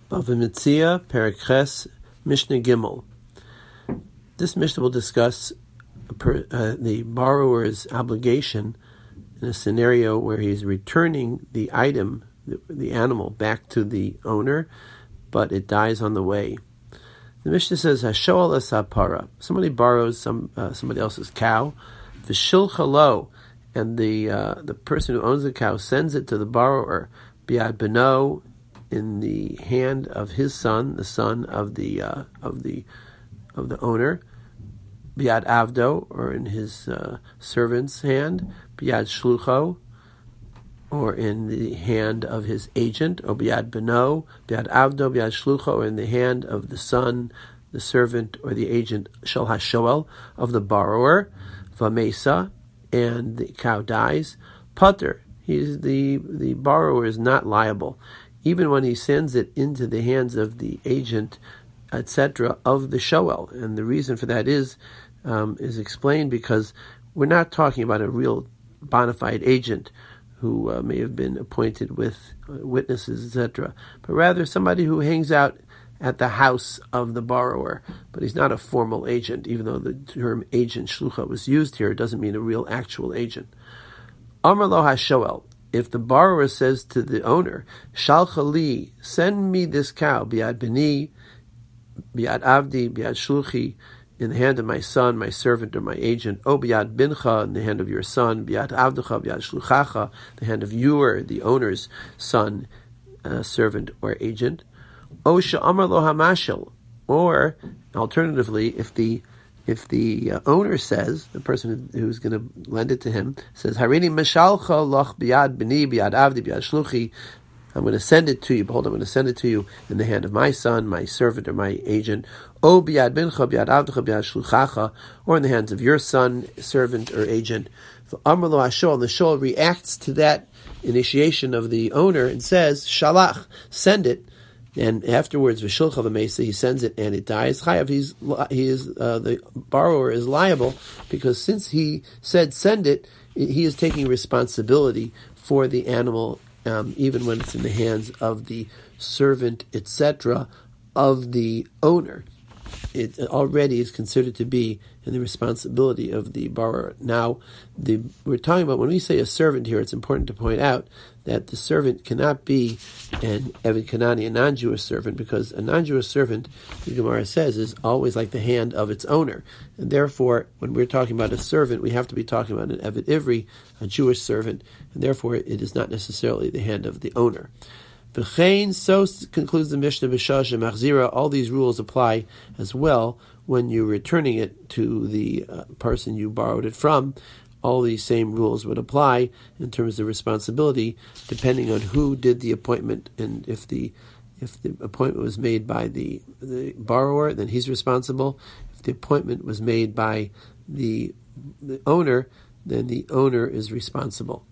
Bava Metzia, Perek Ches, Mishnah Gimel. This Mishnah will discuss the borrower's obligation in a scenario where he's returning the item, the animal, back to the owner, but it dies on the way. The Mishnah says, Hashoal asapara. Somebody borrows somebody else's cow, v'shilcha lo, and the person who owns the cow sends it to the borrower, biad beno, in the hand of his son, the son of the owner, biad avdo, or in his servant's hand, biad shlucho, or in the hand of his agent, or biad beno, biad avdo, biad shlucho, or in the hand of the son, the servant, or the agent, shel hashoel, of the borrower, vamesa, and the cow dies, pater, the borrower is not liable, even when he sends it into the hands of the agent, etc., of the shoel. And the reason for that is explained because we're not talking about a real bona fide agent who may have been appointed with witnesses, etc., but rather somebody who hangs out at the house of the borrower, but he's not a formal agent. Even though the term agent shlucha was used here, it doesn't mean a real actual agent. Amar lo hashoel. If the borrower says to the owner, Shalcha li, send me this cow, biad beni, biad avdi, biad shluchi, in the hand of my son, my servant, or my agent, o biad bincha, in the hand of your son, biad avdecha, biad shluchacha, the hand of your, the owner's son, servant, or agent, o she'amar lo hamashel, or alternatively, if the owner says, the person who's going to lend it to him says, Harini mashalcha loch biad bini biad avdi biad shluchi, I'm going to send it to you. Behold, I'm going to send it to you in the hand of my son, my servant, or my agent. O biad bincha biad avdecha biad shluchacha, or in the hands of your son, servant, or agent. Amar lo hashol, the shol reacts to that initiation of the owner and says, Shalach, send it. And afterwards, v'shilcha v'mesa, he sends it and it dies. Chayav, the borrower is liable because since he said send it, he is taking responsibility for the animal, even when it's in the hands of the servant, etc., of the owner. It already is considered to be in the responsibility of the borrower. Now, we're talking about, when we say a servant here, it's important to point out that the servant cannot be an Eved Kanani, a non-Jewish servant, because a non-Jewish servant, the Gemara says, is always like the hand of its owner. And therefore, when we're talking about a servant, we have to be talking about an Eved Ivri, a Jewish servant, and therefore it is not necessarily the hand of the owner. V'chein, so concludes the Mishnah b'shah shemachzira. All these rules apply as well when you're returning it to the person you borrowed it from. All these same rules would apply in terms of responsibility, depending on who did the appointment. And if the appointment was made by the borrower, then he's responsible. If the appointment was made by the owner, then the owner is responsible.